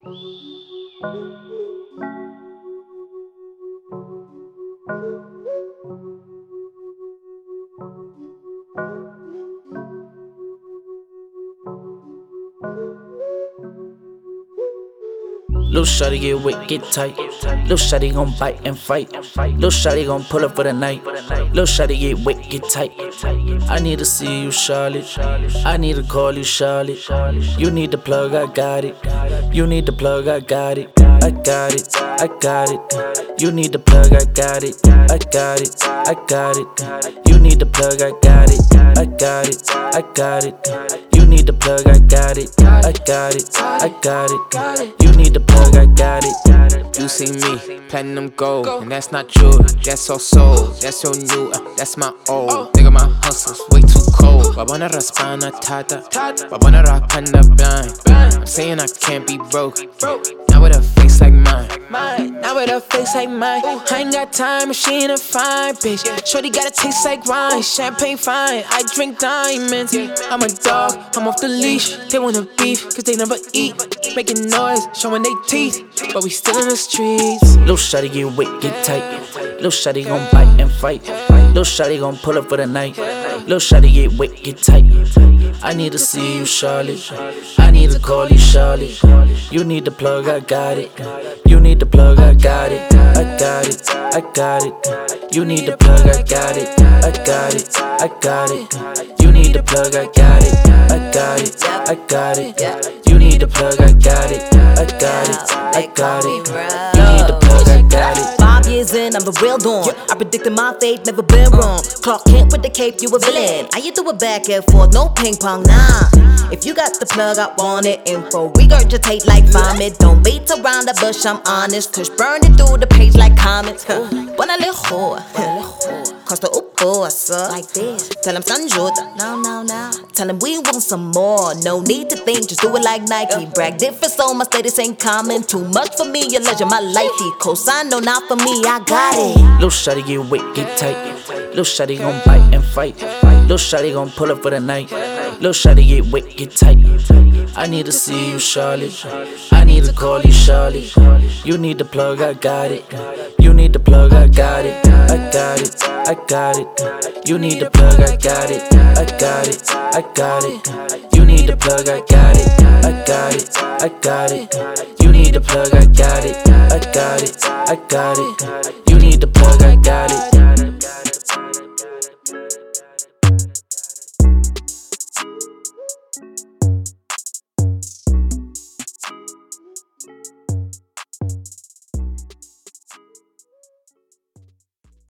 Lil' shawty get wet, get tight. Lil' shawty gon' bite and fight. Lil' shawty gon' pull up for the night. Lil' shawty get wet, get tight. I need to see you, Charlotte. I need to call you, Charlotte. You need the plug, I got it. You need the plug, I got it. I got it, I got it. You need the plug, I got it. I got it, I got it. You need the plug, I got it. I got it, I got it. You need the plug, I got it. I got it, I got it. You need the plug, I got it. You see me, platinum gold, and that's not you, that's all soul. That's your new, that's my old. Nigga, my hustle's way too cold. Wabona raspana tata, wabona rapana blind. I'm saying I can't be broke, not with a face like mine. Not with a face like mine. I ain't got time, but she ain't a fine bitch. Shorty gotta taste like wine, champagne fine. I drink diamonds. I'm a dog, I'm off the leash. They wanna beef, cause they never eat. Making noise, showing they teeth, but we still in the streets. Lil' shawty get wet, get tight. Lil' shawty gon' bite and fight. Lil' shawty gon' pull up for the night. Lil' shawty get wet, get tight. I need to see you, Charlotte. I need to call you, Charlotte. You need the plug, I got it. You need the plug, I got it. I got it, I got it. You need the plug, I got it. I got it, I got it. You need the plug, I got it. I got it, I got it. You need the plug, I got it. I got it, I got it. You need the plug, I got it. 5 years in, I'm the real dawn. I predicted my fate, never been wrong. Clark Kent with the cape, you a villain. How you do it back and forth, no ping pong, nah. If you got the plug, I want it. Info regurgitate like vomit. Don't beat around the bush, I'm honest. Push burn it through the page like comments. Wanna live whore. Costa upo, asa. Like this. Tell him Sanjota. No. Tell him we want some more. No need to think, just do it like Nike. Brag different, so my status ain't common. Too much for me, your legend, my lifey. Cosign, no, not for me, I got it. Lil' shawty get wet, get tight. Lil' shawty gon' bite and fight. Lil' shawty gon' pull up for the night. Lil' shawty get wet, get tight. I need to see you, Charlotte. I need to call you, Charlotte. You need the plug, I got it. You need the plug, I got it. I got it, I got it. You need the plug, I got it. I got it, I got it. You need the plug, I got it. I got it, I got it. You need the plug, I got it. I got it, I got it. You need the plug, I got it.